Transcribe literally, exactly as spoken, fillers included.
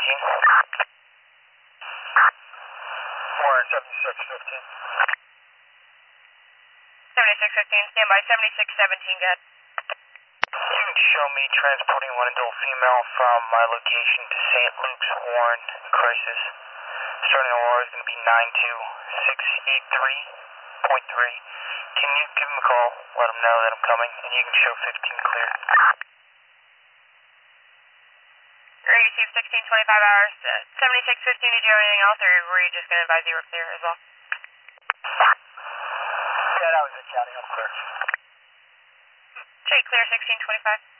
seventeen. Warren, seventy-six fifteen. seventy-six fifteen, stand by. seventy-six seventeen, go ahead. You can show me transporting one adult female from my location to Saint Luke's Warren crisis. Starting O R is going to be nine two six eight three point three. Can you give him a call, let him know that I'm coming, and you can show fifteen clear. Ready to sixteen twenty-five hours. Uh, seventy-six fifteen, did you have anything else, or were you just going to advise you were clear as well? Yeah, that was it, County. I'm clear. Straight clear, sixteen twenty-five.